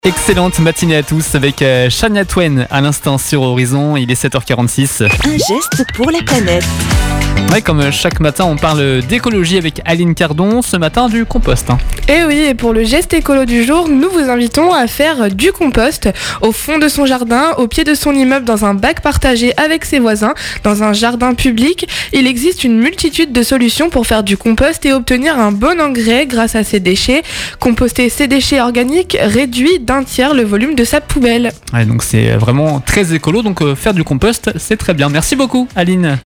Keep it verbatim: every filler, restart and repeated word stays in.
Excellente matinée à tous avec euh, Shania Twain à l'instant sur Horizon, il est sept heures quarante-six. Un geste pour la planète. Ouais, comme euh, chaque matin on parle d'écologie avec Aline Cardon, ce matin du compost. Hein. Et oui, et pour le geste écolo du jour, nous vous invitons à faire du compost au fond de son jardin, au pied de son immeuble, dans un bac partagé avec ses voisins, dans un jardin public. Il existe une multitude de solutions pour faire du compost et obtenir un bon engrais grâce à ses déchets. Composter ses déchets organiques réduit d'un tiers le volume de sa poubelle. Ouais, donc c'est vraiment très écolo, donc euh, faire du compost c'est très bien. Merci beaucoup Aline.